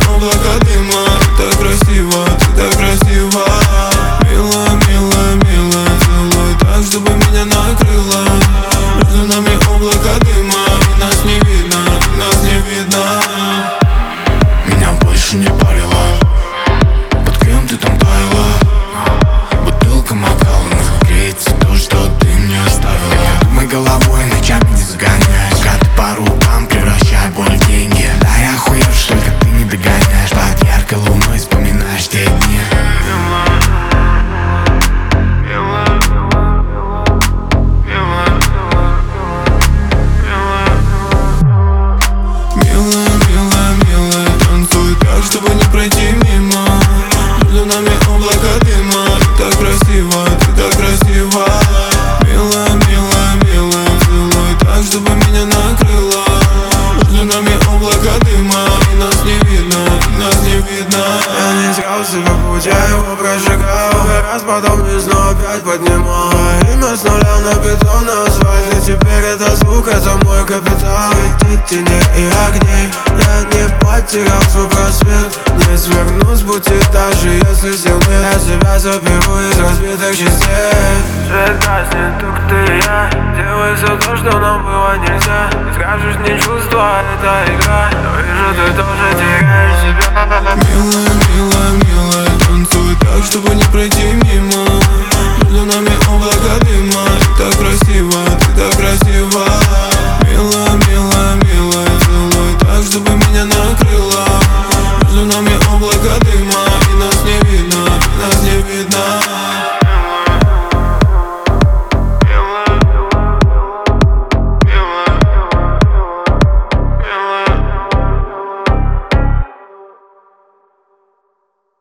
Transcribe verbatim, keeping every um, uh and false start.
облака дыма. Так красиво, ты так красиво. Мило, мило, мило, целуй так, чтобы меня накрыло. Между нами облака дыма, и нас не видно, и нас не видно. Меня больше не парило, под кем ты там таяла. Бутылка макала, но греется то, что ты мне оставила. Думай головой, ночами не загоняй, пока ты по рукам превращай боль в деньги. Да я охуев, что только ты не догоняешь. Под яркой луной вспоминаешь те дни. Чтобы не пройти мимо. Между нами облака дыма. Так красиво, ты так красиво. Мило, мило, мило, целуй так, чтобы меня накрыло. Между нами облака дыма, и нас не видно, и нас не видно. Я не искал себе путь, я его прожигал. Раз потом весну опять поднимал. Имя с нуля на бетон, на асфальте. Теперь это звук, это мой капитал. Светит теней и огней. Я не потерял свой просвет. Не сверну с пути, даже если сил нет. Я себя заберу из разбитых частей. Свет гаснет, только ты и я. Делай все то, что нам было нельзя. Ты скажешь, не чувства, это игра. Но вижу, ты тоже теряешь себя. Милая, милая, милая, танцуй так, чтобы не пройти мимо. Между нами облака дыма. Так красиво, ты так красиво. Милая, милая, милая, целуй так, чтобы меня накрыло. Между нами облака дыма.